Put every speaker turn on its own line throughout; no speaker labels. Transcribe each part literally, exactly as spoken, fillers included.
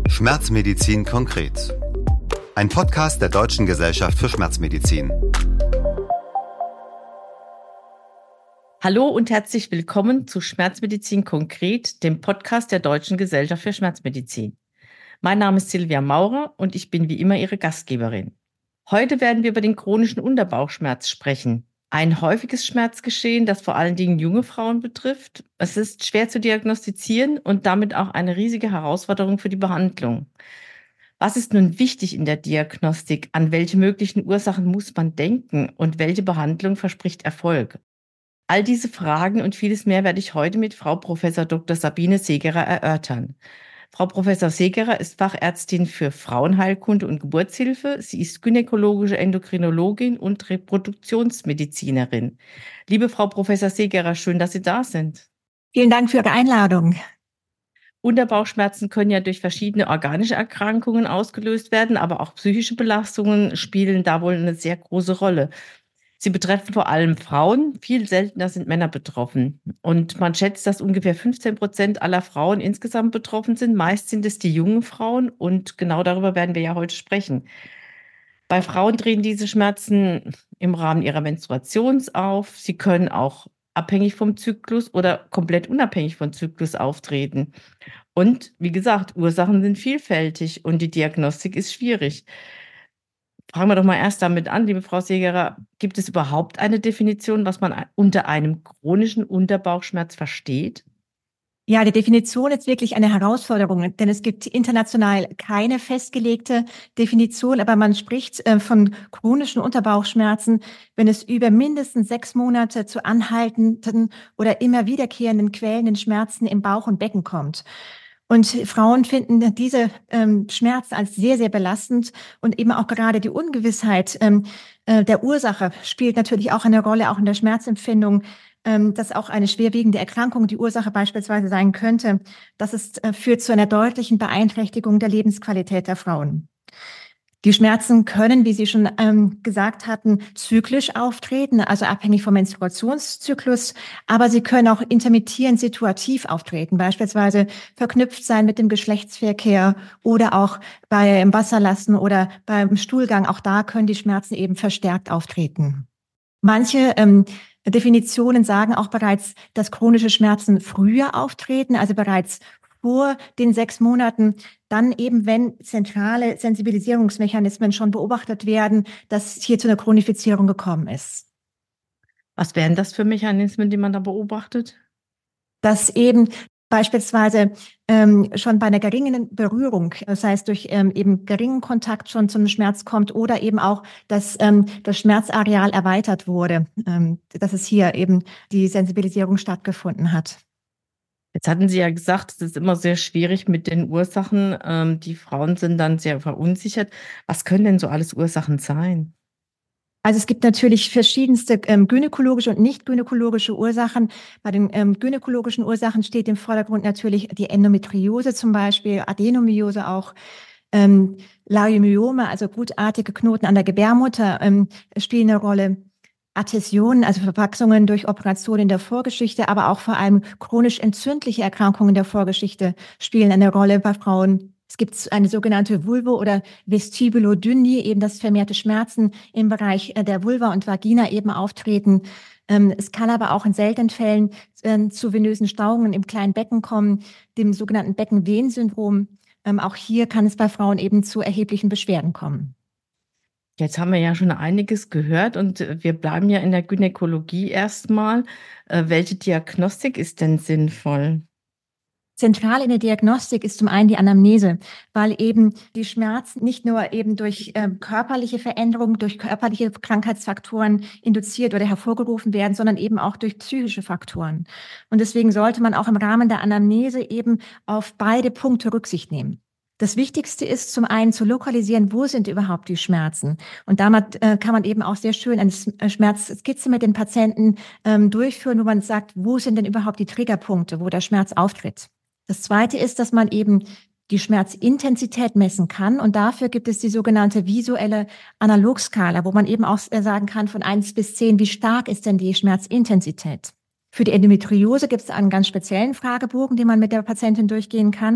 Schmerzmedizin konkret. Ein Podcast der Deutschen Gesellschaft für Schmerzmedizin.
Hallo und herzlich willkommen zu Schmerzmedizin konkret, dem Podcast der Deutschen Gesellschaft für Schmerzmedizin. Mein Name ist Silvia Maurer und ich bin wie immer Ihre Gastgeberin. Heute werden wir über den chronischen Unterbauchschmerz sprechen. Ein häufiges Schmerzgeschehen, das vor allen Dingen junge Frauen betrifft. Es ist schwer zu diagnostizieren und damit auch eine riesige Herausforderung für die Behandlung. Was ist nun wichtig in der Diagnostik? An welche möglichen Ursachen muss man denken und welche Behandlung verspricht Erfolg? All diese Fragen und vieles mehr werde ich heute mit Frau Professor Doktor Sabine Segerer erörtern. Frau Professor Segerer ist Fachärztin für Frauenheilkunde und Geburtshilfe. Sie ist gynäkologische Endokrinologin und Reproduktionsmedizinerin. Liebe Frau Professor Segerer, schön, dass Sie da sind.
Vielen Dank für Ihre Einladung.
Unterbauchschmerzen können ja durch verschiedene organische Erkrankungen ausgelöst werden, aber auch psychische Belastungen spielen da wohl eine sehr große Rolle. Sie betreffen vor allem Frauen, viel seltener sind Männer betroffen. Und man schätzt, dass ungefähr fünfzehn Prozent aller Frauen insgesamt betroffen sind. Meist sind es die jungen Frauen und genau darüber werden wir ja heute sprechen. Bei Frauen treten diese Schmerzen im Rahmen ihrer Menstruation auf. Sie können auch abhängig vom Zyklus oder komplett unabhängig vom Zyklus auftreten. Und wie gesagt, Ursachen sind vielfältig und die Diagnostik ist schwierig. Fangen wir doch mal erst damit an, liebe Frau Segerer. Gibt es überhaupt eine Definition, was man unter einem chronischen Unterbauchschmerz versteht?
Ja, die Definition ist wirklich eine Herausforderung, denn es gibt international keine festgelegte Definition, aber man spricht äh, von chronischen Unterbauchschmerzen, wenn es über mindestens sechs Monate zu anhaltenden oder immer wiederkehrenden quälenden Schmerzen im Bauch und Becken kommt. Und Frauen finden diese ähm, Schmerzen als sehr, sehr belastend und eben auch gerade die Ungewissheit ähm, äh, der Ursache spielt natürlich auch eine Rolle, auch in der Schmerzempfindung, ähm, dass auch eine schwerwiegende Erkrankung die Ursache beispielsweise sein könnte. Das ist, äh, führt zu einer deutlichen Beeinträchtigung der Lebensqualität der Frauen. Die Schmerzen können, wie Sie schon ähm, gesagt hatten, zyklisch auftreten, also abhängig vom Menstruationszyklus, aber sie können auch intermittierend situativ auftreten, beispielsweise verknüpft sein mit dem Geschlechtsverkehr oder auch beim Wasserlassen oder beim Stuhlgang. Auch da können die Schmerzen eben verstärkt auftreten. Manche ähm, Definitionen sagen auch bereits, dass chronische Schmerzen früher auftreten, also bereits vor den sechs Monaten, dann eben, wenn zentrale Sensibilisierungsmechanismen schon beobachtet werden, dass hier zu einer Chronifizierung gekommen ist.
Was wären das für Mechanismen, die man da beobachtet?
Dass eben beispielsweise ähm, schon bei einer geringen Berührung, das heißt durch ähm, eben geringen Kontakt schon zum Schmerz kommt oder eben auch, dass ähm, das Schmerzareal erweitert wurde, ähm, dass es hier eben die Sensibilisierung stattgefunden hat.
Jetzt hatten Sie ja gesagt, es ist immer sehr schwierig mit den Ursachen. Ähm, die Frauen sind dann sehr verunsichert. Was können denn so alles Ursachen sein?
Also es gibt natürlich verschiedenste ähm, gynäkologische und nicht gynäkologische Ursachen. Bei den ähm, gynäkologischen Ursachen steht im Vordergrund natürlich die Endometriose zum Beispiel, Adenomyose auch, ähm, Leiomyome, also gutartige Knoten an der Gebärmutter ähm, spielen eine Rolle. Adhäsionen, also Verwachsungen durch Operationen in der Vorgeschichte, aber auch vor allem chronisch entzündliche Erkrankungen der Vorgeschichte spielen eine Rolle bei Frauen. Es gibt eine sogenannte Vulvo- oder Vestibulodynie, eben das vermehrte Schmerzen im Bereich der Vulva und Vagina eben auftreten. Es kann aber auch in seltenen Fällen zu venösen Stauungen im kleinen Becken kommen, dem sogenannten Beckenwehensyndrom. Auch hier kann es bei Frauen eben zu erheblichen Beschwerden kommen.
Jetzt haben wir ja schon einiges gehört und wir bleiben ja in der Gynäkologie erstmal. Welche Diagnostik ist denn sinnvoll?
Zentral in der Diagnostik ist zum einen die Anamnese, weil eben die Schmerzen nicht nur eben durch äh, körperliche Veränderungen, durch körperliche Krankheitsfaktoren induziert oder hervorgerufen werden, sondern eben auch durch psychische Faktoren. Und deswegen sollte man auch im Rahmen der Anamnese eben auf beide Punkte Rücksicht nehmen. Das Wichtigste ist zum einen zu lokalisieren, wo sind überhaupt die Schmerzen. Und damit äh, kann man eben auch sehr schön eine Schmerzskizze mit den Patienten ähm, durchführen, wo man sagt, wo sind denn überhaupt die Triggerpunkte, wo der Schmerz auftritt. Das Zweite ist, dass man eben die Schmerzintensität messen kann. Und dafür gibt es die sogenannte visuelle Analogskala, wo man eben auch sagen kann, von eins bis zehn, wie stark ist denn die Schmerzintensität. Für die Endometriose gibt es einen ganz speziellen Fragebogen, den man mit der Patientin durchgehen kann.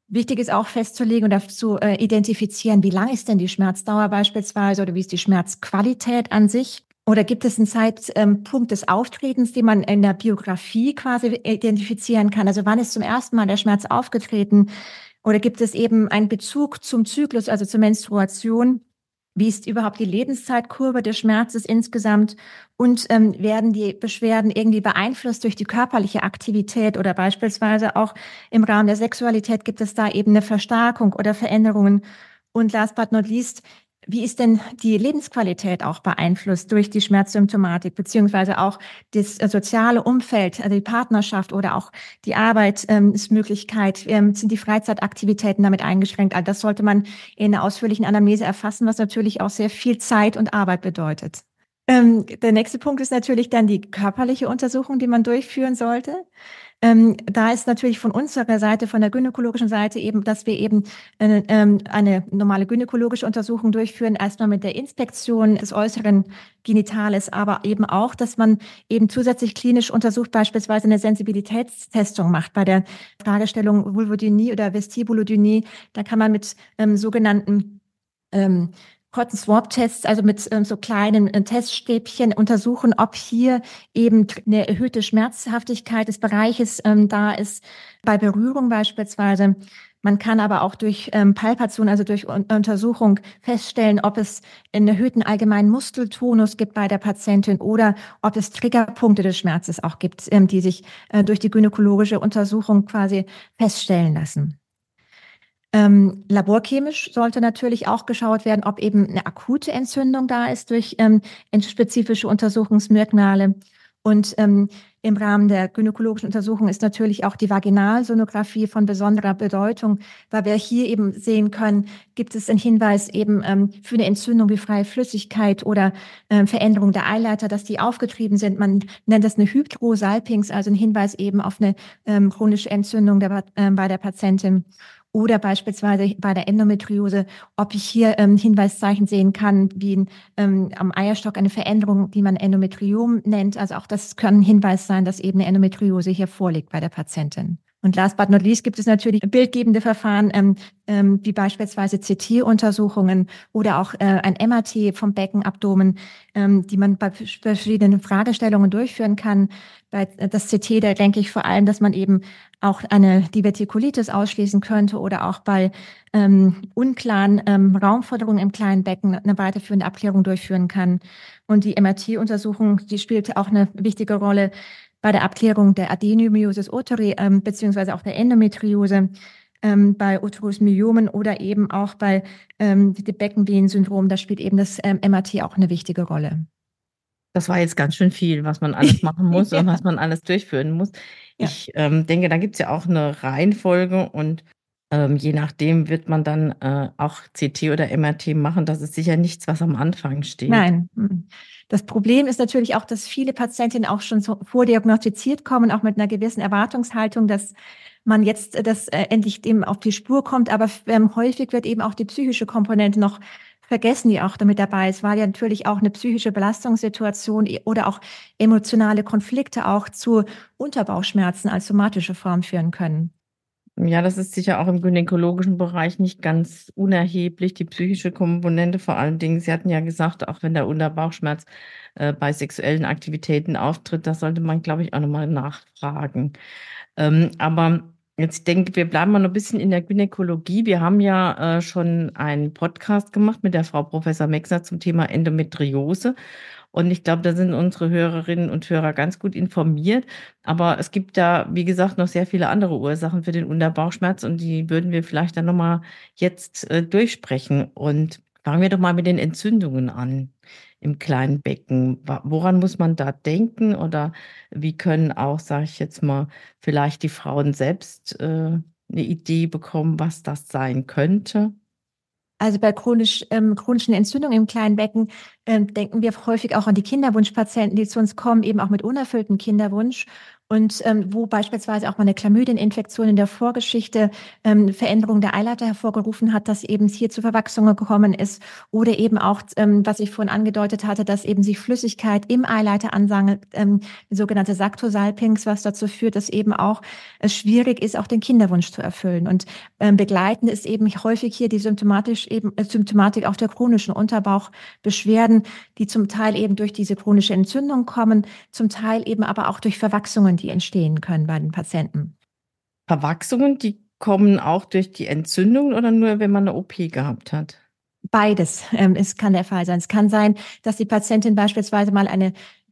Wichtig ist auch festzulegen oder zu äh, identifizieren, wie lang ist denn die Schmerzdauer beispielsweise oder wie ist die Schmerzqualität an sich? Oder gibt es einen Zeitpunkt des Auftretens, den man in der Biografie quasi identifizieren kann? Also wann ist zum ersten Mal der Schmerz aufgetreten? Oder gibt es eben einen Bezug zum Zyklus, also zur Menstruation? Wie ist überhaupt die Lebenszeitkurve des Schmerzes insgesamt? Und ähm, werden die Beschwerden irgendwie beeinflusst durch die körperliche Aktivität oder beispielsweise auch im Rahmen der Sexualität gibt es da eben eine Verstärkung oder Veränderungen? Und last but not least, wie ist denn die Lebensqualität auch beeinflusst durch die Schmerzsymptomatik, beziehungsweise auch das äh, soziale Umfeld, also die Partnerschaft oder auch die Arbeitsmöglichkeit, ähm, sind die Freizeitaktivitäten damit eingeschränkt? All das sollte man in einer ausführlichen Anamnese erfassen, was natürlich auch sehr viel Zeit und Arbeit bedeutet. Ähm, der nächste Punkt ist natürlich dann die körperliche Untersuchung, die man durchführen sollte. Ähm, da ist natürlich von unserer Seite, von der gynäkologischen Seite eben, dass wir eben eine, ähm, eine normale gynäkologische Untersuchung durchführen, erstmal mit der Inspektion des äußeren Genitales, aber eben auch, dass man eben zusätzlich klinisch untersucht, beispielsweise eine Sensibilitätstestung macht bei der Fragestellung Vulvodynie oder Vestibulodynie. Da kann man mit ähm, sogenannten ähm, Cotton Swab Tests, also mit ähm, so kleinen äh, Teststäbchen untersuchen, ob hier eben eine erhöhte Schmerzhaftigkeit des Bereiches ähm, da ist, bei Berührung beispielsweise. Man kann aber auch durch ähm, Palpation, also durch Un- Untersuchung feststellen, ob es einen erhöhten allgemeinen Muskeltonus gibt bei der Patientin oder ob es Triggerpunkte des Schmerzes auch gibt, ähm, die sich äh, durch die gynäkologische Untersuchung quasi feststellen lassen. Ähm, laborchemisch sollte natürlich auch geschaut werden, ob eben eine akute Entzündung da ist durch ähm, spezifische Untersuchungsmerkmale. Und ähm, im Rahmen der gynäkologischen Untersuchung ist natürlich auch die Vaginalsonographie von besonderer Bedeutung, weil wir hier eben sehen können, gibt es einen Hinweis eben ähm, für eine Entzündung wie freie Flüssigkeit oder ähm, Veränderung der Eileiter, dass die aufgetrieben sind. Man nennt das eine Hydrosalpinx, also ein Hinweis eben auf eine ähm, chronische Entzündung der, äh, bei der Patientin. Oder beispielsweise bei der Endometriose, ob ich hier ähm, Hinweiszeichen sehen kann, wie ähm, am Eierstock eine Veränderung, die man Endometriom nennt. Also auch das kann ein Hinweis sein, dass eben eine Endometriose hier vorliegt bei der Patientin. Und last but not least gibt es natürlich bildgebende Verfahren, ähm, ähm, wie beispielsweise C T-Untersuchungen oder auch äh, ein M R T vom Beckenabdomen, ähm, die man bei verschiedenen Fragestellungen durchführen kann. Bei das C T, da denke ich vor allem, dass man eben auch eine Divertikulitis ausschließen könnte oder auch bei ähm, unklaren ähm, Raumforderungen im kleinen Becken eine weiterführende Abklärung durchführen kann. Und die M R T-Untersuchung, die spielt auch eine wichtige Rolle bei der Abklärung der Adenomyosis uteri ähm, beziehungsweise auch der Endometriose, ähm, bei Uterusmyomen oder eben auch bei ähm, dem Beckenvenensyndrom. Da spielt eben das ähm, M R T auch eine wichtige Rolle.
Das war jetzt ganz schön viel, was man alles machen muss
Ja.
und was man alles durchführen muss.
Ja.
Ich ähm, denke, da gibt es ja auch eine Reihenfolge und ähm, je nachdem wird man dann äh, auch C T oder M R T machen. Das ist sicher nichts, was am Anfang steht.
Nein. Das Problem ist natürlich auch, dass viele Patientinnen auch schon so vordiagnostiziert kommen, auch mit einer gewissen Erwartungshaltung, dass man jetzt das äh, endlich dem auf die Spur kommt. Aber ähm, häufig wird eben auch die psychische Komponente noch vergessen, die auch damit dabei ist, weil ja natürlich auch eine psychische Belastungssituation oder auch emotionale Konflikte auch zu Unterbauchschmerzen als somatische Form führen können.
Ja, das ist sicher auch im gynäkologischen Bereich nicht ganz unerheblich, die psychische Komponente vor allen Dingen. Sie hatten ja gesagt, auch wenn der Unterbauchschmerz äh, bei sexuellen Aktivitäten auftritt, da sollte man, glaube ich, auch nochmal nachfragen. Ähm, aber jetzt denke ich, wir bleiben mal noch ein bisschen in der Gynäkologie. Wir haben ja äh, schon einen Podcast gemacht mit der Frau Professor Mexner zum Thema Endometriose. Und ich glaube, da sind unsere Hörerinnen und Hörer ganz gut informiert. Aber es gibt da, wie gesagt, noch sehr viele andere Ursachen für den Unterbauchschmerz und die würden wir vielleicht dann nochmal jetzt äh, durchsprechen. Und fangen wir doch mal mit den Entzündungen an im kleinen Becken. Wa- Woran muss man da denken oder wie können auch, sage ich jetzt mal, vielleicht die Frauen selbst äh, eine Idee bekommen, was das sein könnte?
Also bei chronisch, ähm, chronischen Entzündungen im kleinen Becken ähm, denken wir häufig auch an die Kinderwunschpatienten, die zu uns kommen, eben auch mit unerfülltem Kinderwunsch. Und ähm, wo beispielsweise auch mal eine Chlamydieninfektion in der Vorgeschichte ähm, Veränderung der Eileiter hervorgerufen hat, dass eben hier zu Verwachsungen gekommen ist. Oder eben auch, ähm, was ich vorhin angedeutet hatte, dass eben sich Flüssigkeit im Eileiter ansammelt, ähm, die sogenannte Sakrosalpinx, was dazu führt, dass eben auch es schwierig ist, auch den Kinderwunsch zu erfüllen. Und ähm, begleitend ist eben häufig hier die symptomatisch eben, äh, Symptomatik auch der chronischen Unterbauchbeschwerden, die zum Teil eben durch diese chronische Entzündung kommen, zum Teil eben aber auch durch Verwachsungen, die entstehen können bei den Patienten.
Verwachsungen, die kommen auch durch die Entzündung oder nur, wenn man eine O P gehabt hat?
Beides, ähm, es kann der Fall sein. Es kann sein, dass die Patientin beispielsweise mal eine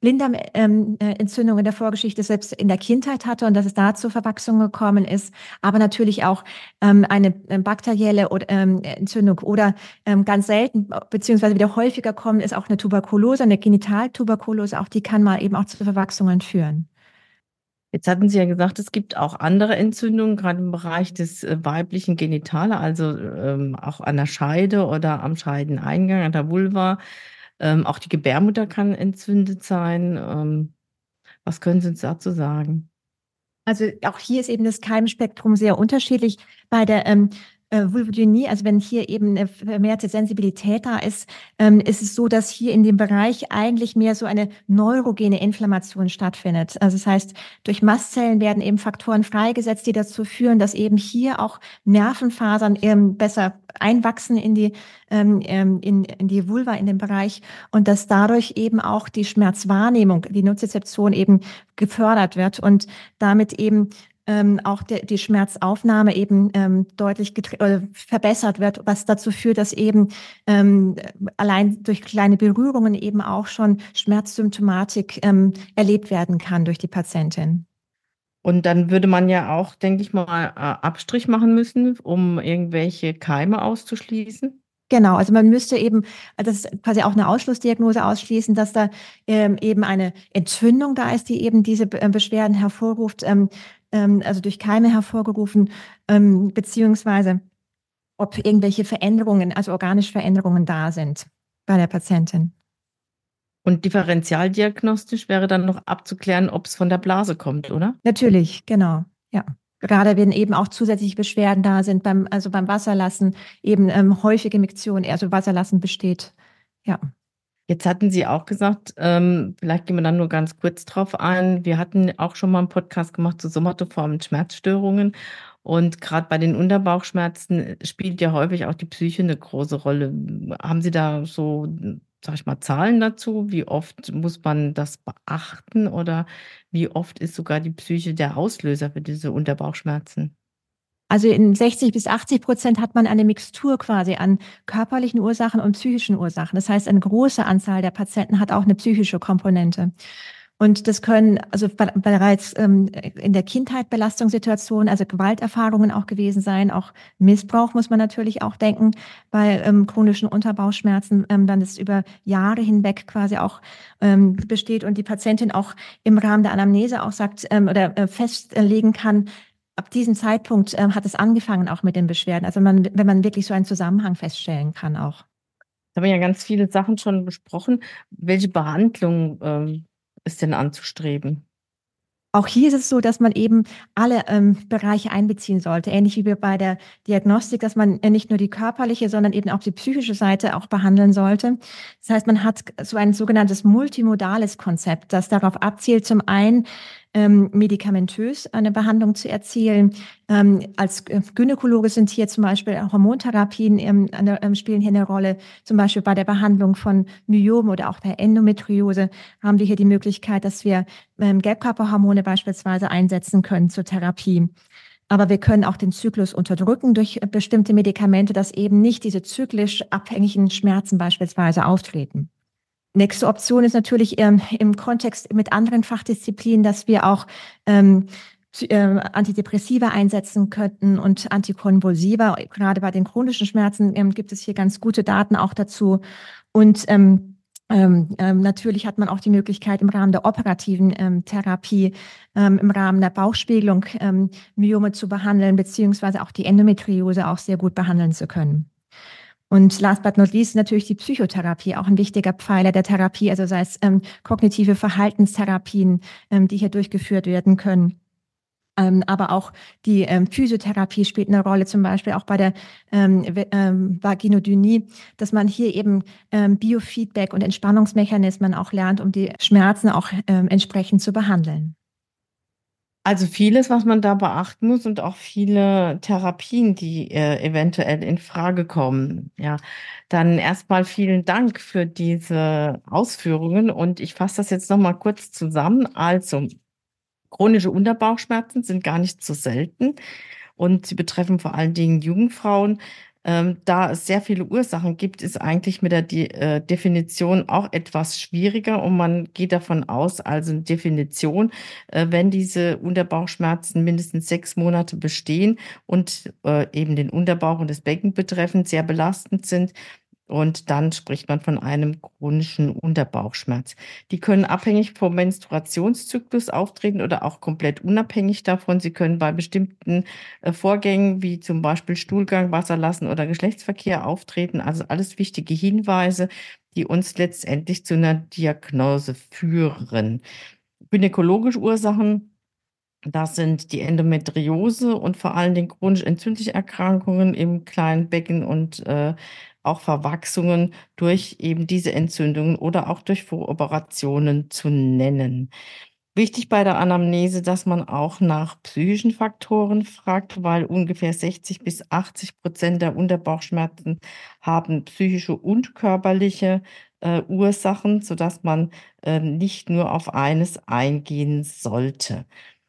Blinddarmentzündung in der Vorgeschichte selbst in der Kindheit hatte und dass es da zu Verwachsungen gekommen ist, aber natürlich auch ähm, eine bakterielle oder, ähm, Entzündung oder ähm, ganz selten, beziehungsweise wieder häufiger kommen, ist auch eine Tuberkulose, eine Genitaltuberkulose, auch die kann mal eben auch zu Verwachsungen führen.
Jetzt hatten Sie ja gesagt, es gibt auch andere Entzündungen, gerade im Bereich des äh, weiblichen Genitale, also ähm, auch an der Scheide oder am Scheideneingang, an der Vulva. Ähm, auch die Gebärmutter kann entzündet sein. Ähm, was können Sie uns dazu sagen?
Also auch hier ist eben das Keimspektrum sehr unterschiedlich. Bei der ähm, äh, Vulvodynie, also wenn hier eben eine vermehrte Sensibilität da ist, ähm, ist es so, dass hier in dem Bereich eigentlich mehr so eine neurogene Inflammation stattfindet. Also das heißt, durch Mastzellen werden eben Faktoren freigesetzt, die dazu führen, dass eben hier auch Nervenfasern ähm, besser einwachsen in die, ähm, in, in die Vulva, in den Bereich und dass dadurch eben auch die Schmerzwahrnehmung, die Nozizeption eben gefördert wird und damit eben ähm, auch de, die Schmerzaufnahme eben ähm, deutlich äh, verbessert wird, was dazu führt, dass eben ähm, allein durch kleine Berührungen eben auch schon Schmerzsymptomatik ähm, erlebt werden kann durch die Patientin.
Und dann würde man ja auch, denke ich mal, äh, Abstrich machen müssen, um irgendwelche Keime auszuschließen.
Genau, also man müsste eben, das ist quasi auch eine Ausschlussdiagnose ausschließen, dass da ähm, eben eine Entzündung da ist, die eben diese Be- Beschwerden hervorruft, ähm, ähm, also durch Keime hervorgerufen, ähm, beziehungsweise ob irgendwelche Veränderungen, also organische Veränderungen da sind bei der Patientin.
Und differentialdiagnostisch wäre dann noch abzuklären, ob es von der Blase kommt, oder?
Natürlich, genau, ja. Gerade wenn eben auch zusätzliche Beschwerden da sind, beim, also beim Wasserlassen, eben ähm, häufige Miktion, also Wasserlassen besteht, ja.
Jetzt hatten Sie auch gesagt, ähm, vielleicht gehen wir dann nur ganz kurz drauf ein. Wir hatten auch schon mal einen Podcast gemacht zu somatoformen Schmerzstörungen. Und gerade bei den Unterbauchschmerzen spielt ja häufig auch die Psyche eine große Rolle. Haben Sie da so, sag ich mal, Zahlen dazu? Wie oft muss man das beachten oder wie oft ist sogar die Psyche der Auslöser für diese Unterbauchschmerzen?
Also in sechzig bis achtzig Prozent hat man eine Mixtur quasi an körperlichen Ursachen und psychischen Ursachen. Das heißt, eine große Anzahl der Patienten hat auch eine psychische Komponente. Und das können also bereits ähm, in der Kindheit Belastungssituationen, also Gewalterfahrungen auch gewesen sein, auch Missbrauch muss man natürlich auch denken bei ähm, chronischen Unterbauchschmerzen, ähm, dann das über Jahre hinweg quasi auch ähm, besteht und die Patientin auch im Rahmen der Anamnese auch sagt ähm, oder äh, festlegen kann, ab diesem Zeitpunkt ähm, hat es angefangen auch mit den Beschwerden. Also man, wenn man wirklich so einen Zusammenhang feststellen kann auch.
Da haben wir ja ganz viele Sachen schon besprochen. Welche Behandlung ähm, ist denn anzustreben?
Auch hier ist es so, dass man eben alle ähm, Bereiche einbeziehen sollte, ähnlich wie wir bei der Diagnostik, dass man äh, nicht nur die körperliche, sondern eben auch die psychische Seite auch behandeln sollte. Das heißt, man hat so ein sogenanntes multimodales Konzept, das darauf abzielt, zum einen ähm, medikamentös eine Behandlung zu erzielen. Ähm, als Gynäkologe sind hier zum Beispiel Hormontherapien ähm, eine, ähm, spielen hier eine Rolle. Zum Beispiel bei der Behandlung von Myomen oder auch der Endometriose haben wir hier die Möglichkeit, dass wir ähm, Gelbkörperhormone beispielsweise einsetzen können zur Therapie. Aber wir können auch den Zyklus unterdrücken durch bestimmte Medikamente, dass eben nicht diese zyklisch abhängigen Schmerzen beispielsweise auftreten. Nächste Option ist natürlich ähm, im Kontext mit anderen Fachdisziplinen, dass wir auch ähm, äh, Antidepressiva einsetzen könnten und Antikonvulsiva. Gerade bei den chronischen Schmerzen ähm, gibt es hier ganz gute Daten auch dazu. Und ähm, ähm, ähm, natürlich hat man auch die Möglichkeit, im Rahmen der operativen ähm, Therapie, ähm, im Rahmen der Bauchspiegelung ähm, Myome zu behandeln, beziehungsweise auch die Endometriose auch sehr gut behandeln zu können. Und last but not least natürlich die Psychotherapie, auch ein wichtiger Pfeiler der Therapie, also sei es ähm, kognitive Verhaltenstherapien, ähm, die hier durchgeführt werden können. Ähm, aber auch die ähm, Physiotherapie spielt eine Rolle, zum Beispiel auch bei der ähm, ähm, Vaginodynie, dass man hier eben ähm, Biofeedback und Entspannungsmechanismen auch lernt, um die Schmerzen auch ähm, entsprechend zu behandeln.
Also vieles, was man da beachten muss und auch viele Therapien, die äh, eventuell in Frage kommen. Ja, dann erstmal vielen Dank für diese Ausführungen und ich fasse das jetzt nochmal kurz zusammen. Also chronische Unterbauchschmerzen sind gar nicht so selten und sie betreffen vor allen Dingen Jungfrauen. Ähm, da es sehr viele Ursachen gibt, ist eigentlich mit der De äh, Definition auch etwas schwieriger und man geht davon aus, also eine Definition, äh, wenn diese Unterbauchschmerzen mindestens sechs Monate bestehen und äh, eben den Unterbauch und das Becken betreffend sehr belastend sind, und dann spricht man von einem chronischen Unterbauchschmerz. Die können abhängig vom Menstruationszyklus auftreten oder auch komplett unabhängig davon. Sie können bei bestimmten äh, Vorgängen wie zum Beispiel Stuhlgang, Wasserlassen oder Geschlechtsverkehr auftreten. Also alles wichtige Hinweise, die uns letztendlich zu einer Diagnose führen. Gynäkologische Ursachen, das sind die Endometriose und vor allen Dingen chronisch entzündliche Erkrankungen im kleinen Becken und äh, auch Verwachsungen durch eben diese Entzündungen oder auch durch Voroperationen zu nennen. Wichtig bei der Anamnese, dass man auch nach psychischen Faktoren fragt, weil ungefähr sechzig bis achtzig Prozent der Unterbauchschmerzen haben psychische und körperliche äh, Ursachen, sodass man äh, nicht nur auf eines eingehen sollte.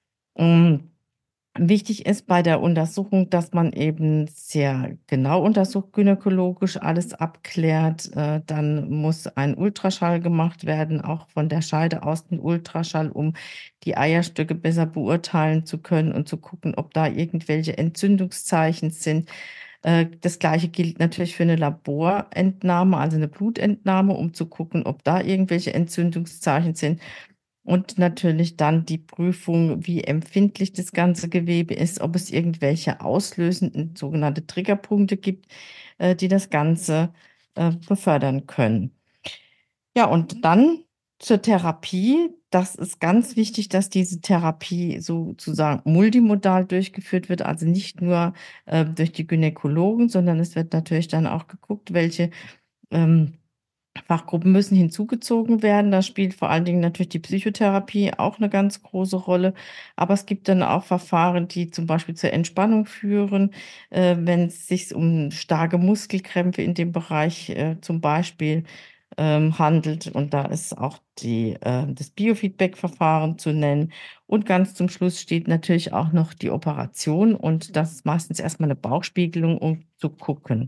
Um, Wichtig ist bei der Untersuchung, dass man eben sehr genau untersucht, gynäkologisch alles abklärt. Äh, dann muss ein Ultraschall gemacht werden, auch von der Scheide aus ein Ultraschall, um die Eierstöcke besser beurteilen zu können und zu gucken, ob da irgendwelche Entzündungszeichen sind. Äh, das Gleiche gilt natürlich für eine Laborentnahme, also eine Blutentnahme, um zu gucken, ob da irgendwelche Entzündungszeichen sind. Und natürlich dann die Prüfung, wie empfindlich das ganze Gewebe ist, ob es irgendwelche auslösenden sogenannte Triggerpunkte gibt, äh, die das Ganze äh, befördern können. Ja, und dann zur Therapie. Das ist ganz wichtig, dass diese Therapie sozusagen multimodal durchgeführt wird, also nicht nur äh, durch die Gynäkologen, sondern es wird natürlich dann auch geguckt, welche ähm, Fachgruppen müssen hinzugezogen werden. Da spielt vor allen Dingen natürlich die Psychotherapie auch eine ganz große Rolle. Aber es gibt dann auch Verfahren, die zum Beispiel zur Entspannung führen, äh, wenn es sich um starke Muskelkrämpfe in dem Bereich äh, zum Beispiel ähm, handelt. Und da ist auch die, äh, das Biofeedback-Verfahren zu nennen. Und ganz zum Schluss steht natürlich auch noch die Operation. Und das ist meistens erstmal eine Bauchspiegelung, um zu gucken.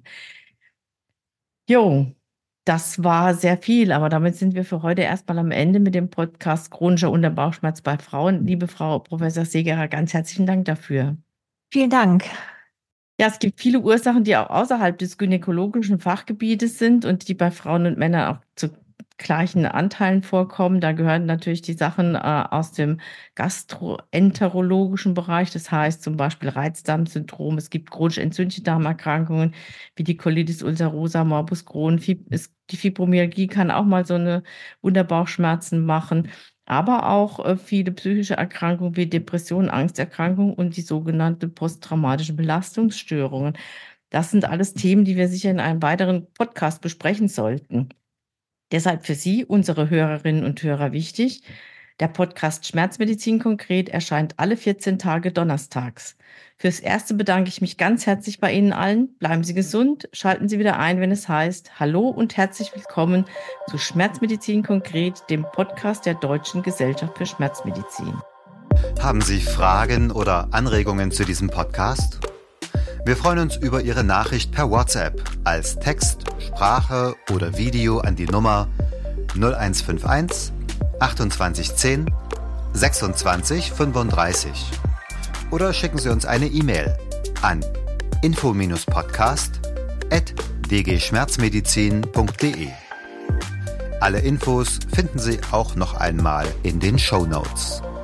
Jo. Das war sehr viel, aber damit sind wir für heute erstmal am Ende mit dem Podcast Chronischer Unterbauchschmerz bei Frauen. Liebe Frau Professor Segerer, ganz herzlichen Dank dafür.
Vielen Dank.
Ja, es gibt viele Ursachen, die auch außerhalb des gynäkologischen Fachgebietes sind und die bei Frauen und Männern auch zu gleichen Anteilen vorkommen. Da gehören natürlich die Sachen äh, aus dem gastroenterologischen Bereich, das heißt zum Beispiel Reizdarmsyndrom. Es gibt chronisch entzündliche Darmerkrankungen wie die Colitis ulcerosa, Morbus Crohn. Fib- es, die Fibromyalgie kann auch mal so eine Unterbauchschmerzen machen, aber auch äh, viele psychische Erkrankungen wie Depressionen, Angsterkrankungen und die sogenannte posttraumatische Belastungsstörungen. Das sind alles Themen, die wir sicher in einem weiteren Podcast besprechen sollten. Deshalb für Sie, unsere Hörerinnen und Hörer, wichtig: Der Podcast Schmerzmedizin konkret erscheint alle vierzehn Tage donnerstags. Fürs Erste bedanke ich mich ganz herzlich bei Ihnen allen. Bleiben Sie gesund, schalten Sie wieder ein, wenn es heißt: Hallo und herzlich willkommen zu Schmerzmedizin konkret, dem Podcast der Deutschen Gesellschaft für Schmerzmedizin.
Haben Sie Fragen oder Anregungen zu diesem Podcast? Wir freuen uns über Ihre Nachricht per WhatsApp als Text, Sprache oder Video an die Nummer null eins fünf eins achtundzwanzig zehn sechsundzwanzig fünfunddreißig oder schicken Sie uns eine E-Mail an info podcast at d g schmerzmedizin punkt d e. Alle Infos finden Sie auch noch einmal in den Shownotes.